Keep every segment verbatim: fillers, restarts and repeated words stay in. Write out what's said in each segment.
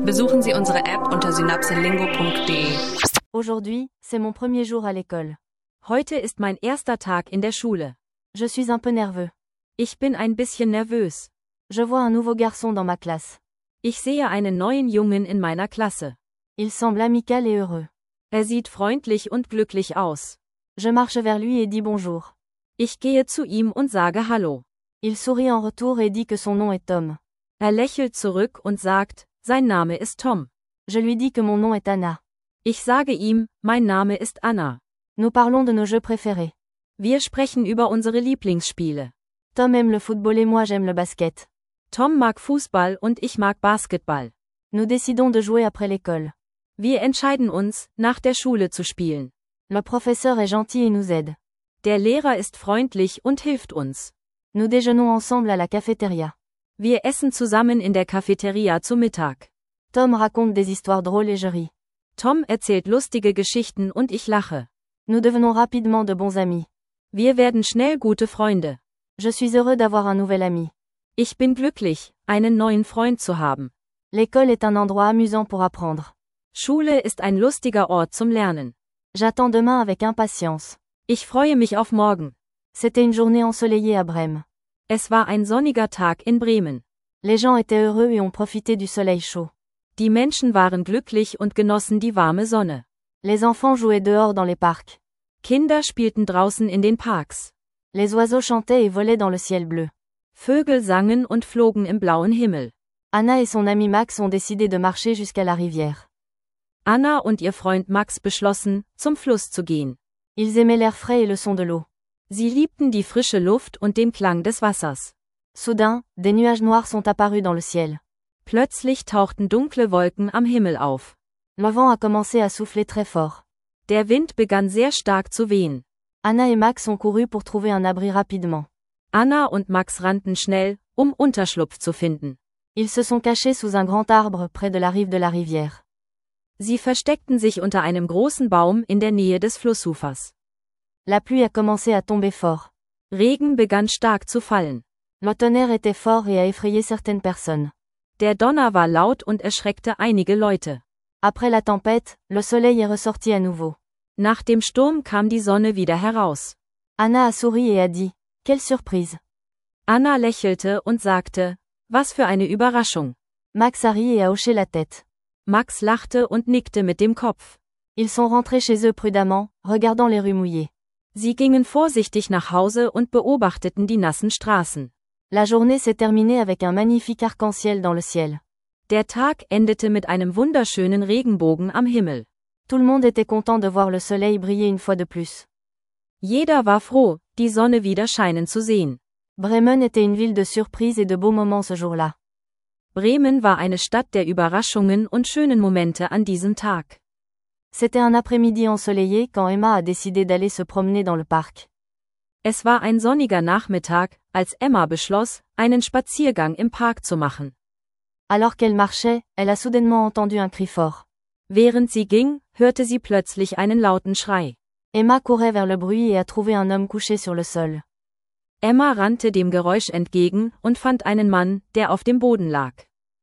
Besuchen Sie unsere App unter synapselingo punkt de. Aujourd'hui, c'est mon premier jour à l'école. Heute ist mein erster Tag in der Schule. Je suis un peu nerveux. Ich bin ein bisschen nervös. Je vois un nouveau garçon dans ma classe. Ich sehe einen neuen Jungen in meiner Klasse. Il semble amical et heureux. Er sieht freundlich und glücklich aus. Je marche vers lui et dis bonjour. Ich gehe zu ihm und sage Hallo. Il sourit en retour et dit que son nom est Tom. Er lächelt zurück und sagt, sein Name ist Tom. Je lui dis que mon nom est Anna. Ich sage ihm, mein Name ist Anna. Nous parlons de nos jeux préférés. Wir sprechen über unsere Lieblingsspiele. Tom aime le football et moi j'aime le basket. Tom mag Fußball und ich mag Basketball. Nous décidons de jouer après l'école. Wir entscheiden uns, nach der Schule zu spielen. Le professeur est gentil et nous aide. Der Lehrer ist freundlich und hilft uns. Nous déjeunons ensemble à la cafétéria. Wir essen zusammen in der Cafeteria zu Mittag. Tom raconte des histoires drôles et je ris. Tom erzählt lustige Geschichten und ich lache. Nous devenons rapidement de bons amis. Wir werden schnell gute Freunde. Je suis heureux d'avoir un nouvel ami. Ich bin glücklich, einen neuen Freund zu haben. L'école est un endroit amusant pour apprendre. Schule ist ein lustiger Ort zum Lernen. J'attends demain avec impatience. Ich freue mich auf morgen. C'était une journée ensoleillée à Brême. Es war ein sonniger Tag in Bremen. Les gens étaient heureux et ont profité du soleil chaud. Die Menschen waren glücklich und genossen die warme Sonne. Les enfants jouaient dehors dans les parcs. Kinder spielten draußen in den Parks. Les oiseaux chantaient et volaient dans le ciel bleu. Vögel sangen und flogen im blauen Himmel. Anna et son ami Max ont décidé de marcher jusqu'à la rivière. Anna und ihr Freund Max beschlossen, zum Fluss zu gehen. Ils aimaient l'air frais et le son de l'eau. Sie liebten die frische Luft und den Klang des Wassers. Soudain, des nuages noirs sont apparus dans le ciel. Plötzlich tauchten dunkle Wolken am Himmel auf. Le vent a commencé à souffler très fort. Der Wind begann sehr stark zu wehen. Anna et Max ont couru pour trouver un abri rapidement. Anna und Max rannten schnell, um Unterschlupf zu finden. Ils se sont cachés sous un grand arbre près de la rive de la rivière. Sie versteckten sich unter einem großen Baum in der Nähe des Flussufers. La pluie a commencé à tomber fort. Regen begann stark zu fallen. Le tonnerre était fort et a effrayé certaines personnes. Der Donner war laut und erschreckte einige Leute. Après la tempête, le soleil est ressorti à nouveau. Nach dem Sturm kam die Sonne wieder heraus. Anna a souri et a dit, quelle surprise. Anna lächelte und sagte, was für eine Überraschung. Max a ri et a hoché la tête. Max lachte und nickte mit dem Kopf. Ils sont rentrés chez eux prudemment, regardant les rues mouillées. Sie gingen vorsichtig nach Hause und beobachteten die nassen Straßen. La journée s'est terminée avec un magnifique arc-en-ciel dans le ciel. Der Tag endete mit einem wunderschönen Regenbogen am Himmel. Tout le monde était content de voir le soleil briller une fois de plus. Jeder war froh, die Sonne wieder scheinen zu sehen. Bremen était une ville de surprises et de beaux moments ce jour-là. Bremen war eine Stadt der Überraschungen und schönen Momente an diesem Tag. C'était un après-midi ensoleillé quand Emma a décidé d'aller se promener dans le parc. Es war ein sonniger Nachmittag, als Emma beschloss, einen Spaziergang im Park zu machen. Alors qu'elle marchait, elle a soudainement entendu un cri fort. Während sie ging, hörte sie plötzlich einen lauten Schrei. Emma courait vers le bruit et a trouvé un homme couché sur le sol. Emma rannte dem Geräusch entgegen und fand einen Mann, der auf dem Boden lag.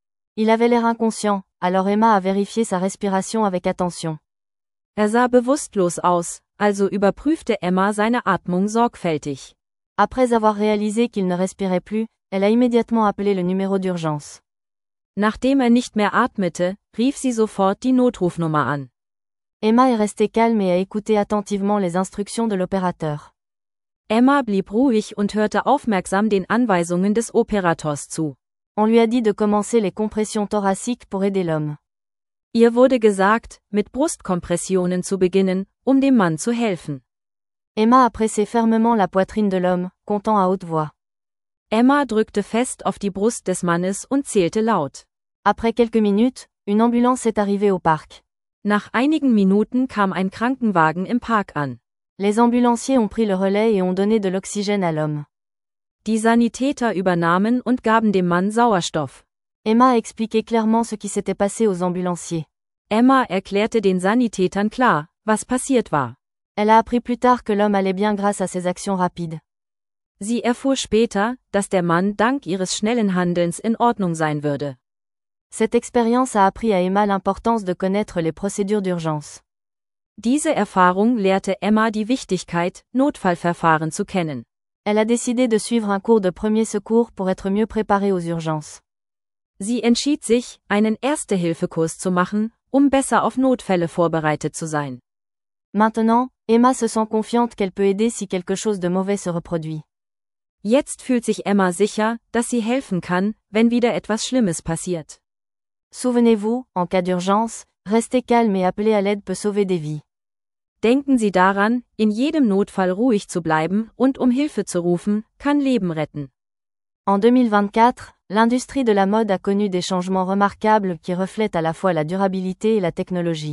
Il avait l'air inconscient, alors Emma a vérifié sa respiration avec attention. Er sah bewusstlos aus, also überprüfte Emma seine Atmung sorgfältig. Après avoir réalisé qu'il ne respirait plus, elle a immédiatement appelé le numéro d'urgence. Nachdem er nicht mehr atmete, rief sie sofort die Notrufnummer an. Emma est restée calme et a écouté attentivement les instructions de l'opérateur. Emma blieb ruhig und hörte aufmerksam den Anweisungen des Operators zu. On lui a dit de commencer les compressions thoraciques pour aider l'homme. Ihr wurde gesagt, mit Brustkompressionen zu beginnen, um dem Mann zu helfen. Emma a pressé fermement la poitrine de l'homme, comptant à haute voix. Emma drückte fest auf die Brust des Mannes und zählte laut. Après quelques minutes, une ambulance est arrivée au parc. Nach einigen Minuten kam ein Krankenwagen im Park an. Les ambulanciers ont pris le relais et ont donné de l'oxygène à l'homme. Die Sanitäter übernahmen und gaben dem Mann Sauerstoff. Emma a expliqué clairement ce qui s'était passé aux ambulanciers. Emma erklärte den Sanitätern klar, was passiert war. Elle a appris plus tard que l'homme allait bien grâce à ses actions rapides. Sie erfuhr später, dass der Mann dank ihres schnellen Handelns in Ordnung sein würde. Cette expérience a appris à Emma l'importance de connaître les procédures d'urgence. Diese Erfahrung lehrte Emma die Wichtigkeit, Notfallverfahren zu kennen. Elle a décidé de suivre un cours de premier secours pour être mieux préparée aux urgences. Sie entschied sich, einen Erste-Hilfe-Kurs zu machen, um besser auf Notfälle vorbereitet zu sein. Maintenant, Emma se sent confiante qu'elle peut aider si quelque chose de mauvais se reproduit. Jetzt fühlt sich Emma sicher, dass sie helfen kann, wenn wieder etwas Schlimmes passiert. Souvenez-vous, en cas d'urgence, rester calme et appeler à l'aide peut sauver des vies. Denken Sie daran, in jedem Notfall ruhig zu bleiben und um Hilfe zu rufen, kann Leben retten. En deux mille vingt-quatre, l'industrie de la mode a connu des changements remarquables qui reflètent à la fois la durabilité et la technologie.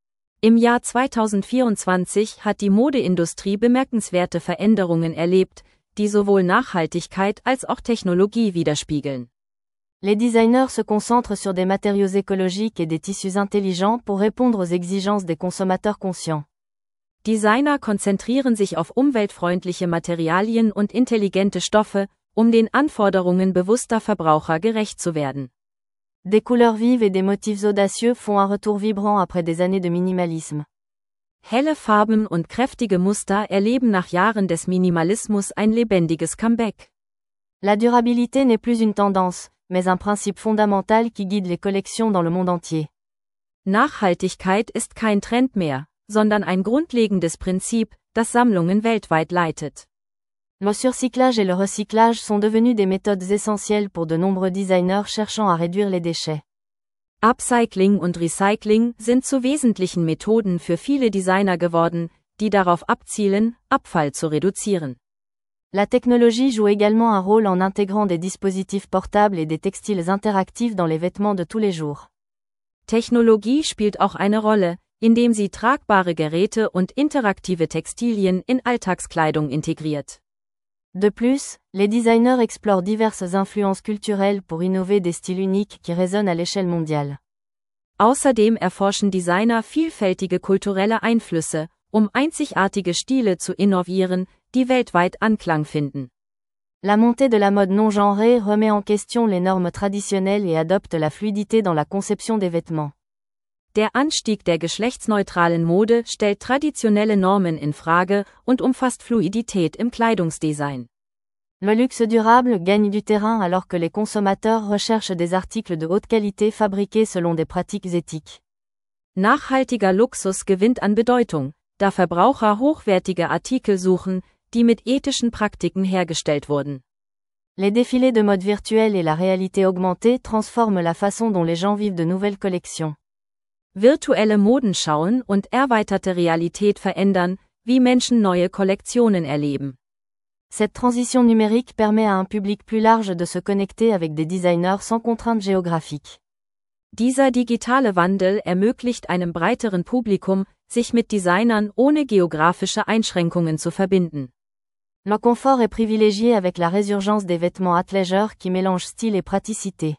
Im Jahr zweitausendvierundzwanzig hat die Modeindustrie bemerkenswerte Veränderungen erlebt, die sowohl Nachhaltigkeit als auch Technologie widerspiegeln. Les designers se concentrent sur des matériaux écologiques et des tissus intelligents pour répondre aux exigences des consommateurs conscients. Designer konzentrieren sich auf umweltfreundliche Materialien und intelligente Stoffe, um den Anforderungen bewusster Verbraucher gerecht zu werden. Des couleurs vives et des motifs audacieux font un retour vibrant après des années de minimalisme. Helle Farben und kräftige Muster erleben nach Jahren des Minimalismus ein lebendiges Comeback. La durabilité n'est plus une tendance, mais un principe fondamental qui guide les collections dans le monde entier. Nachhaltigkeit ist kein Trend mehr, sondern ein grundlegendes Prinzip, das Sammlungen weltweit leitet. Le surcyclage et le recyclage sont devenus des méthodes essentielles pour de nombreux designers cherchant à réduire les déchets. Upcycling und Recycling sind zu wesentlichen Methoden für viele Designer geworden, die darauf abzielen, Abfall zu reduzieren. La technologie joue également un rôle en intégrant des dispositifs portables et des textiles interactifs dans les vêtements de tous les jours. Technologie spielt auch eine Rolle, indem sie tragbare Geräte und interaktive Textilien in Alltagskleidung integriert. De plus, les designers explorent diverses influences culturelles pour innover des styles uniques qui résonnent à l'échelle mondiale. Außerdem erforschen Designer vielfältige kulturelle Einflüsse, um einzigartige Stile zu innovieren, die weltweit Anklang finden. La montée de la mode non genrée remet en question les normes traditionnelles et adopte la fluidité dans la conception des vêtements. Der Anstieg der geschlechtsneutralen Mode stellt traditionelle Normen in Frage und umfasst Fluidität im Kleidungsdesign. Le luxe durable gagne du terrain alors que les consommateurs recherchent des articles de haute qualité fabriqués selon des pratiques éthiques. Nachhaltiger Luxus gewinnt an Bedeutung, da Verbraucher hochwertige Artikel suchen, die mit ethischen Praktiken hergestellt wurden. Les défilés de mode virtuelle et la réalité augmentée transforment la façon dont les gens vivent de nouvelles collections. Virtuelle Modenschauen und erweiterte Realität verändern, wie Menschen neue Kollektionen erleben. Cette transition numérique permet à un public plus large de se connecter avec des designers sans contraintes géographiques. Dieser digitale Wandel ermöglicht einem breiteren Publikum, sich mit Designern ohne geografische Einschränkungen zu verbinden. Le confort est privilégié avec la résurgence des vêtements athleisure qui mélangent style et praticité.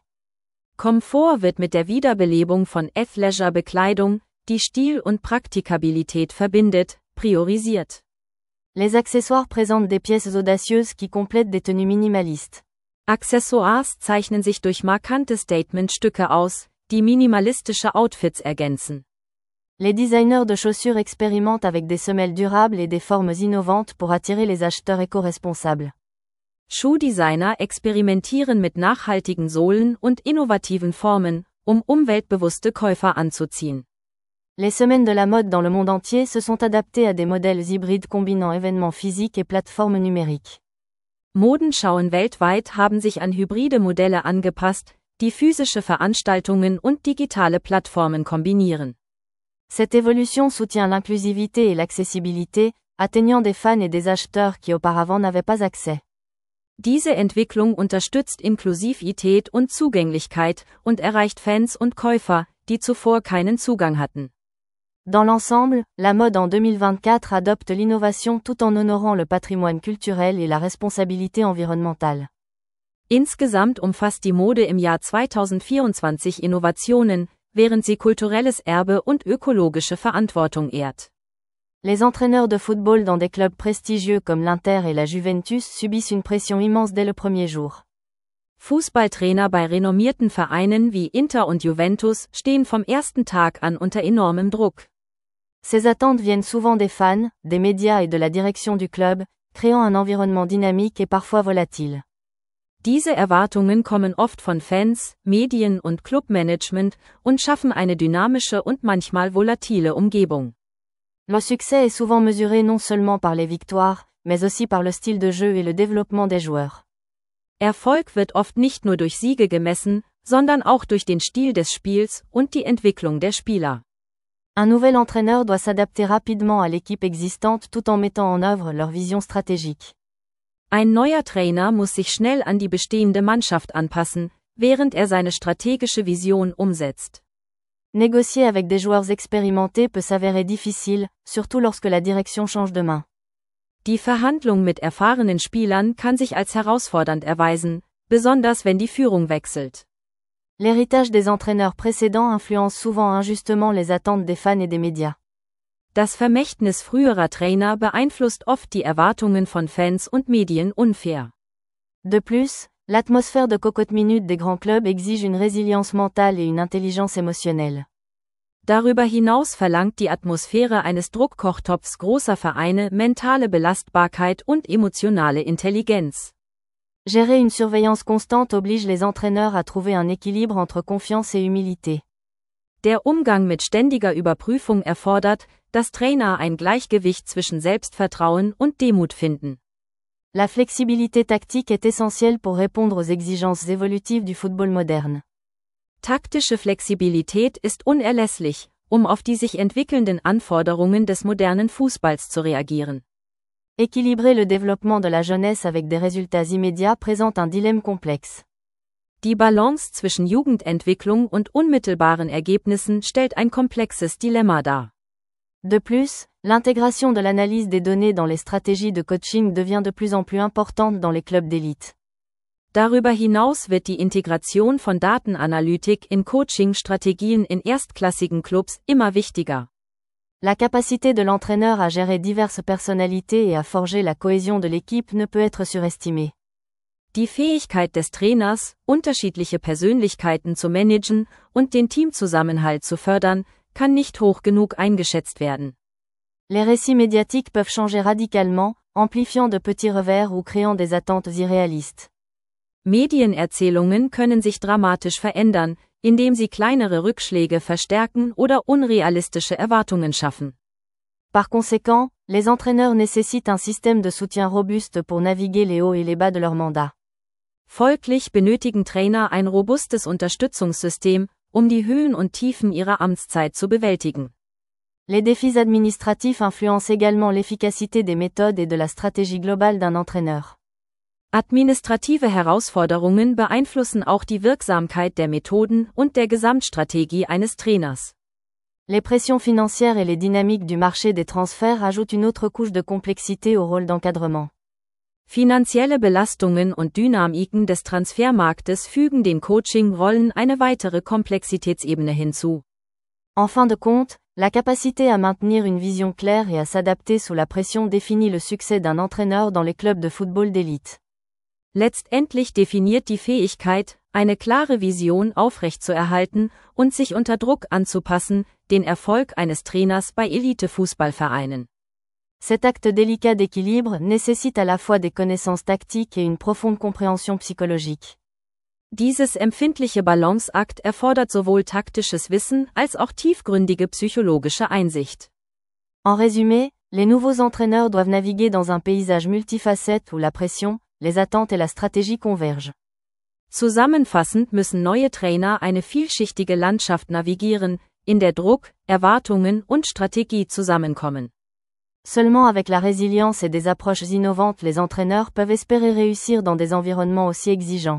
Komfort wird mit der Wiederbelebung von Athleisure-Bekleidung, die Stil und Praktikabilität verbindet, priorisiert. Les accessoires présentent des pièces audacieuses qui complètent des tenues minimalistes. Accessoires zeichnen sich durch markante Statementstücke aus, die minimalistische Outfits ergänzen. Les designers de chaussures expérimentent avec des semelles durables et des formes innovantes pour attirer les acheteurs éco-responsables. Schuhdesigner experimentieren mit nachhaltigen Sohlen und innovativen Formen, um umweltbewusste Käufer anzuziehen. Les semaines de la mode dans le monde entier se sont adaptées à des modèles hybrides combinant événements physiques et plateformes numériques. Modenschauen weltweit haben sich an hybride Modelle angepasst, die physische Veranstaltungen und digitale Plattformen kombinieren. Cette évolution soutient l'inclusivité et l'accessibilité, atteignant des fans et des acheteurs qui auparavant n'avaient pas accès. Diese Entwicklung unterstützt Inklusivität und Zugänglichkeit und erreicht Fans und Käufer, die zuvor keinen Zugang hatten. Dans l'ensemble, la mode en deux mille vingt-quatre adopte l'innovation tout en honorant le patrimoine culturel et la responsabilité environnementale. Insgesamt umfasst die Mode im Jahr zweitausendvierundzwanzig Innovationen, während sie kulturelles Erbe und ökologische Verantwortung ehrt. Les entraîneurs de football dans des clubs prestigieux comme l'Inter et la Juventus subissent une pression immense dès le premier jour. Fußballtrainer bei renommierten Vereinen wie Inter und Juventus stehen vom ersten Tag an unter enormem Druck. Ces attentes viennent souvent des fans, des médias et de la direction du club, créant un environnement dynamique et parfois volatile. Diese Erwartungen kommen oft von Fans, Medien und Clubmanagement und schaffen eine dynamische und manchmal volatile Umgebung. Le succès est souvent mesuré non seulement par les victoires, mais aussi par le style de jeu et le développement des joueurs. Erfolg wird oft nicht nur durch Siege gemessen, sondern auch durch den Stil des Spiels und die Entwicklung der Spieler. Un nouvel entraîneur doit s'adapter rapidement à l'équipe existante tout en mettant en œuvre leur vision stratégique. Ein neuer Trainer muss sich schnell an die bestehende Mannschaft anpassen, während er seine strategische Vision umsetzt. Négocier avec des joueurs expérimentés peut s'avérer difficile, surtout lorsque la direction change de main. Die Verhandlung mit erfahrenen Spielern kann sich als herausfordernd erweisen, besonders wenn die Führung wechselt. L'héritage des entraîneurs précédents influence souvent injustement les attentes des fans et des médias. Das Vermächtnis früherer Trainer beeinflusst oft die Erwartungen von Fans und Medien unfair. De plus, l'atmosphère de cocotte minute des grands clubs exige une résilience mentale et une intelligence émotionnelle. Darüber hinaus verlangt die Atmosphäre eines Druckkochtopfs großer Vereine mentale Belastbarkeit und emotionale Intelligenz. Gérer une surveillance constante oblige les entraîneurs à trouver un équilibre entre confiance et humilité. Der Umgang mit ständiger Überprüfung erfordert, dass Trainer ein Gleichgewicht zwischen Selbstvertrauen und Demut finden. La flexibilité tactique est essentielle pour répondre aux exigences évolutives du football moderne. Taktische Flexibilität ist unerlässlich, um auf die sich entwickelnden Anforderungen des modernen Fußballs zu reagieren. Équilibrer le développement de la jeunesse avec des résultats immédiats présente un dilemme complexe. Die Balance zwischen Jugendentwicklung und unmittelbaren Ergebnissen stellt ein komplexes Dilemma dar. De plus, l'intégration de l'analyse des données dans les stratégies de coaching devient de plus en plus importante dans les clubs d'élite. Darüber hinaus wird die Integration von Datenanalytik in Coaching-Strategien in erstklassigen Clubs immer wichtiger. La capacité de l'entraîneur à gérer diverses personnalités et à forger la cohésion de l'équipe ne peut être surestimée. Die Fähigkeit des Trainers, unterschiedliche Persönlichkeiten zu managen und den Teamzusammenhalt zu fördern, kann nicht hoch genug eingeschätzt werden. Les récits médiatiques peuvent changer radicalement, amplifiant de petits revers ou créant des attentes irréalistes. Medienerzählungen können sich dramatisch verändern, indem sie kleinere Rückschläge verstärken oder unrealistische Erwartungen schaffen. Par conséquent, les entraîneurs nécessitent un système de soutien robuste pour naviguer les hauts et les bas de leur mandat. Folglich benötigen Trainer ein robustes Unterstützungssystem, um die Höhen und Tiefen ihrer Amtszeit zu bewältigen. Les défis administratifs influencent également l'efficacité des méthodes et de la stratégie globale d'un entraîneur. Administrative Herausforderungen beeinflussen auch die Wirksamkeit der Methoden und der Gesamtstrategie eines Trainers. Les pressions financières et les dynamiques du marché des transferts ajoutent une autre couche de complexité au rôle d'encadrement. Finanzielle Belastungen und Dynamiken des Transfermarktes fügen den Coaching-Rollen eine weitere Komplexitätsebene hinzu. En fin de compte, la capacité à maintenir une vision claire et à s'adapter sous la pression définit le succès d'un entraîneur dans les clubs de football d'élite. Letztendlich definiert die Fähigkeit, eine klare Vision aufrechtzuerhalten und sich unter Druck anzupassen, den Erfolg eines Trainers bei Elite-Fußballvereinen. Cet acte délicat d'équilibre nécessite à la fois des connaissances tactiques et une profonde compréhension psychologique. Dieses empfindliche Balanceakt erfordert sowohl taktisches Wissen als auch tiefgründige psychologische Einsicht. En résumé, les nouveaux entraîneurs doivent naviguer dans un paysage multifacette où la pression, les attentes et la stratégie convergent. Zusammenfassend müssen neue Trainer eine vielschichtige Landschaft navigieren, in der Druck, Erwartungen und Strategie zusammenkommen. Seulement avec la résilience et des approches innovantes les entraîneurs peuvent espérer réussir dans des environnements aussi exigeants.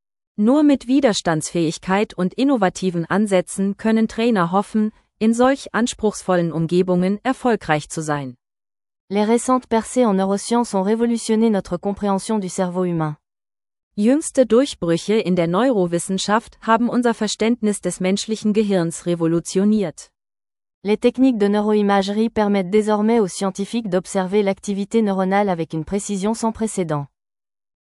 Nur mit Widerstandsfähigkeit und innovativen Ansätzen können Trainer hoffen, in solch anspruchsvollen Umgebungen erfolgreich zu sein. Les récentes percées en neurosciences ont révolutionné notre compréhension du cerveau humain. Jüngste Durchbrüche in der Neurowissenschaft haben unser Verständnis des menschlichen Gehirns revolutioniert. Les techniques de neuroimagerie permettent désormais aux scientifiques d'observer l'activité neuronale avec une précision sans précédent.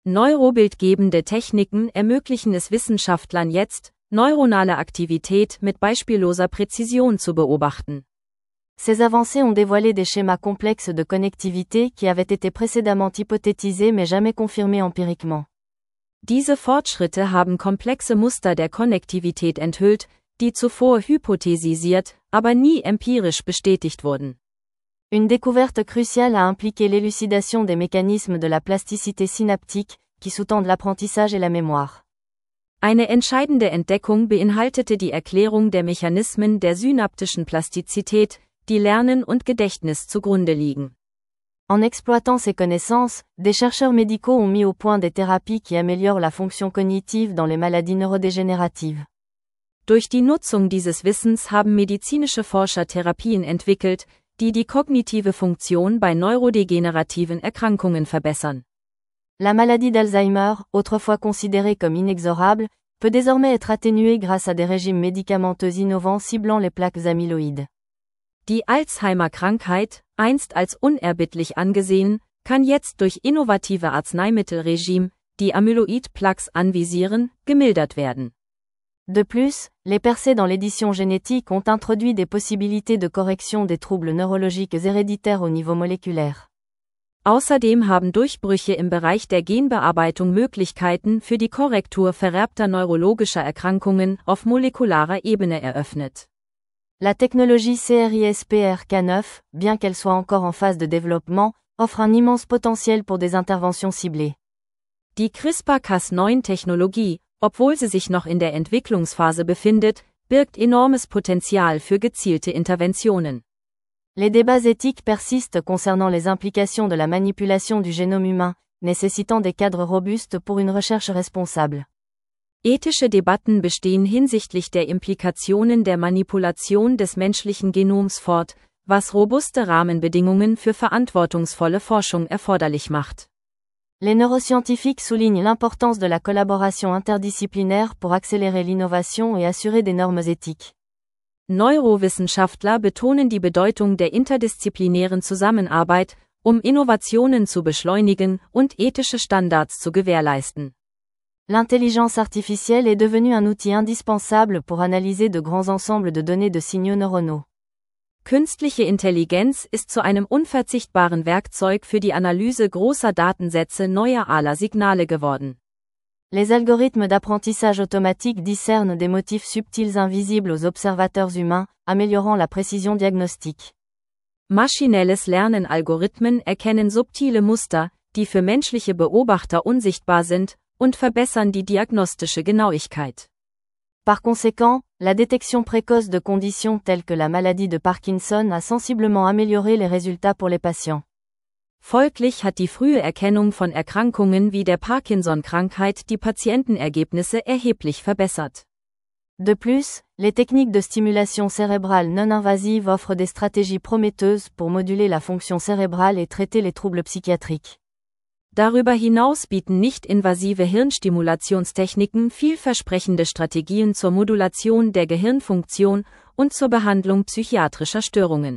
Neurobildgebende Techniken ermöglichen es Wissenschaftlern jetzt, neuronale Aktivität mit beispielloser Präzision zu beobachten. Ces avancées ont dévoilé des schémas complexes de connectivité qui avaient été précédemment hypothétisés mais jamais confirmés empiriquement. Diese Fortschritte haben komplexe Muster der Konnektivität enthüllt, die zuvor hypothesisiert, aber nie empirisch bestätigt wurden. Une découverte cruciale a impliqué l'élucidation des mécanismes de la plasticité synaptique, qui sous-tendent l'apprentissage et la mémoire. Eine entscheidende Entdeckung beinhaltete die Erklärung der Mechanismen der synaptischen Plastizität, die Lernen und Gedächtnis zugrunde liegen. En exploitant ces connaissances, des chercheurs médicaux ont mis au point des thérapies qui améliorent la fonction cognitive dans les maladies neurodégénératives. Durch die Nutzung dieses Wissens haben medizinische Forscher Therapien entwickelt, die die kognitive Funktion bei neurodegenerativen Erkrankungen verbessern. La maladie d'Alzheimer, autrefois considérée comme inexorable, peut désormais être atténuée grâce à des régimes médicamenteux innovants ciblant les plaques amyloïdes. Die Alzheimer-Krankheit, einst als unerbittlich angesehen, kann jetzt durch innovative Arzneimittelregime, die Amyloid-Plaques anvisieren, gemildert werden. De plus, les percées dans l'édition génétique ont introduit des possibilités de correction des troubles neurologiques héréditaires au niveau moléculaire. Außerdem haben Durchbrüche im Bereich der Genbearbeitung Möglichkeiten für die Korrektur vererbter neurologischer Erkrankungen auf molekularer Ebene eröffnet. La technologie CRISPR Cas neuf, bien qu'elle soit encore en phase de développement, offre un immense potentiel pour des interventions ciblées. Die CRISPR Cas neun Technologie, obwohl sie sich noch in der Entwicklungsphase befindet, birgt enormes Potenzial für gezielte Interventionen. Les débats éthiques persistent concernant les implications de la manipulation du génome humain, nécessitant des cadres robustes pour une recherche responsable. Ethische Debatten bestehen hinsichtlich der Implikationen der Manipulation des menschlichen Genoms fort, was robuste Rahmenbedingungen für verantwortungsvolle Forschung erforderlich macht. Les neuroscientifiques soulignent l'importance de la collaboration interdisciplinaire pour accélérer l'innovation et assurer des normes éthiques. Neurowissenschaftler betonen die Bedeutung der interdisziplinären Zusammenarbeit, um Innovationen zu beschleunigen und ethische Standards zu gewährleisten. L'intelligence artificielle est devenue un outil indispensable pour analyser de grands ensembles de données de signaux neuronaux. Künstliche Intelligenz ist zu einem unverzichtbaren Werkzeug für die Analyse großer Datensätze neuraler Signale geworden. Les algorithmes d'apprentissage automatique discernent des motifs subtils invisibles aux observateurs humains, améliorant la précision diagnostique. Maschinelles Lernen-Algorithmen erkennen subtile Muster, die für menschliche Beobachter unsichtbar sind, und verbessern die diagnostische Genauigkeit. Par conséquent, la détection précoce de conditions telles que la maladie de Parkinson a sensiblement amélioré les résultats pour les patients. Folglich hat die frühe Erkennung von Erkrankungen wie der Parkinson-Krankheit die Patientenergebnisse erheblich verbessert. De plus, les techniques de stimulation cérébrale non invasive offrent des stratégies prometteuses pour moduler la fonction cérébrale et traiter les troubles psychiatriques. Darüber hinaus bieten nicht-invasive Hirnstimulationstechniken vielversprechende Strategien zur Modulation der Gehirnfunktion und zur Behandlung psychiatrischer Störungen.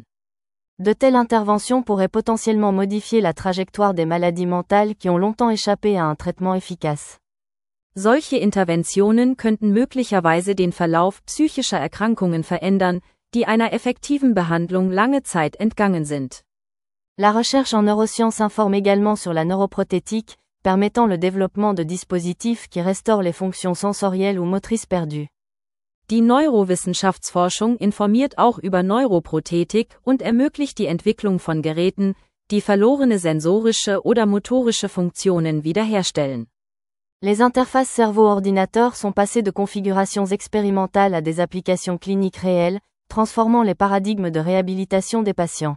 De telles interventions pourraient potentiellement modifier la trajectoire des maladies mentales qui ont longtemps échappé à un traitement efficace. Solche Interventionen könnten möglicherweise den Verlauf psychischer Erkrankungen verändern, die einer effektiven Behandlung lange Zeit entgangen sind. La recherche en neurosciences informe également sur la neuroprothétique, permettant le développement de dispositifs qui restaurent les fonctions sensorielles ou motrices perdues. Die Neurowissenschaftsforschung informiert auch über Neuroprothetik und ermöglicht die Entwicklung von Geräten, die verlorene sensorische oder motorische Funktionen wiederherstellen. Les interfaces cerveau-ordinateur sont passées de configurations expérimentales à des applications cliniques réelles, transformant les paradigmes de réhabilitation des patients.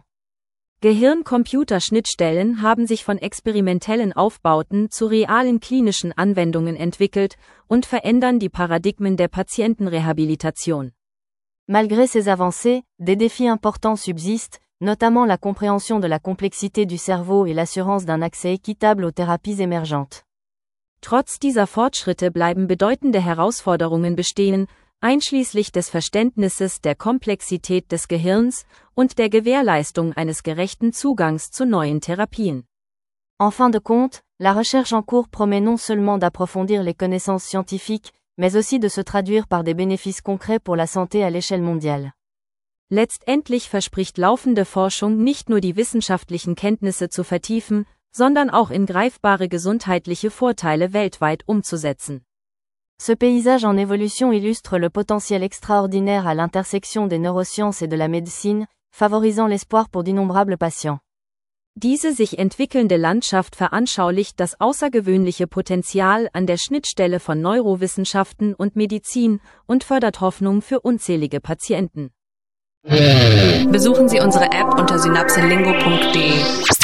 Gehirn-Computer-Schnittstellen haben sich von experimentellen Aufbauten zu realen klinischen Anwendungen entwickelt und verändern die Paradigmen der Patientenrehabilitation. Malgré ces avancées, des défis importants subsistent, notamment la compréhension de la complexité du cerveau et l'assurance d'un accès équitable aux thérapies émergentes. Trotz dieser Fortschritte bleiben bedeutende Herausforderungen bestehen, einschließlich des Verständnisses der Komplexität des Gehirns und der Gewährleistung eines gerechten Zugangs zu neuen Therapien. En fin de compte, La recherche en cours promet non seulement d'approfondir les connaissances scientifiques, mais aussi de se traduire par des bénéfices concrets pour la santé à l'échelle mondiale. Letztendlich verspricht laufende Forschung nicht nur die wissenschaftlichen Kenntnisse zu vertiefen, sondern auch in greifbare gesundheitliche Vorteile weltweit umzusetzen. Ce paysage en évolution illustre le potentiel extraordinaire à l'intersection des neurosciences et de la médecine, favorisant l'espoir pour d'innombrables patients. Diese sich entwickelnde Landschaft veranschaulicht das außergewöhnliche Potenzial an der Schnittstelle von Neurowissenschaften und Medizin und fördert Hoffnung für unzählige Patienten. Besuchen Sie unsere App unter synapselingo punkt de.